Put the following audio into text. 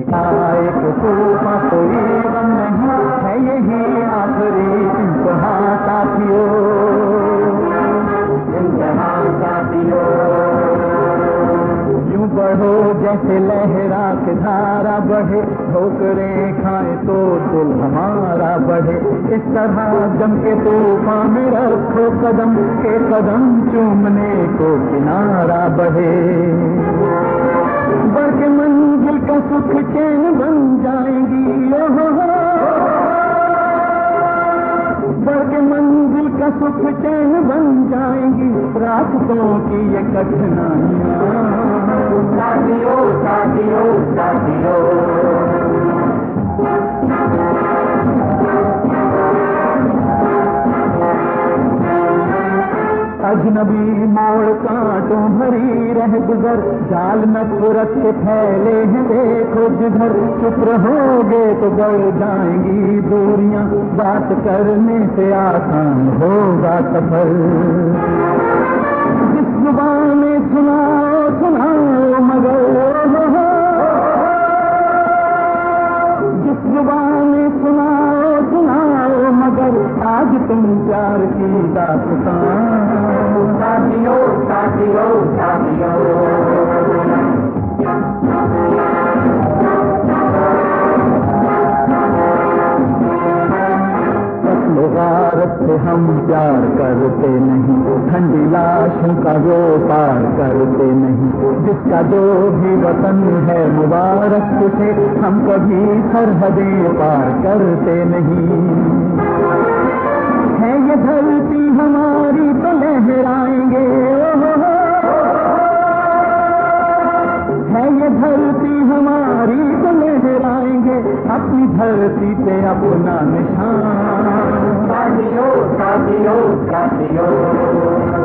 एक तूफान कोई गम नहीं है, यही आखिरी इम्तिहान साथियों, इम्तिहान साथियों। यूं बढ़ो जैसे लहरा के धारा बढ़े, ठोकरें खाए तो दिल हमारा बढ़े। इस तरह जम के तूफान में रखो कदम, के कदम चूमने को किनारा बढ़े। बढ़ के मंजिल का सुख चैन बन जाएंगी, बढ़ के मंजिल का सुख चैन बन जाएंगी, रास्तों की ये कठिनाइयाँ। साथियों साथियों साथियों, अजनबी मोड़ कांटों भरी रह गुजर, जाल नफरत के फैले हैं देखो जिधर। चुप रहोगे तो बढ़ जाएंगी दूरियां, बात करने से आसान होगा सफर। जिस जुबान में सुनाओ सुनाओ मगर, जिस जुबान में सुनाओ सुनाओ मगर, आज तुम प्यार की दास्तां। साथियों साथियों साथियों, गारत से हम प्यार करते नहीं, ठंडी लाशों का वो पार करते नहीं। जिसका जो भी वतन है मुबारक उसे, हम कभी सरहदें पार करते नहीं। है ये धरती हमारी तो लहराएंगे, है ये धरती हमारी तो लहराएंगे, अपनी धरती पे अपना निशान। साथियों साथियों साथियों।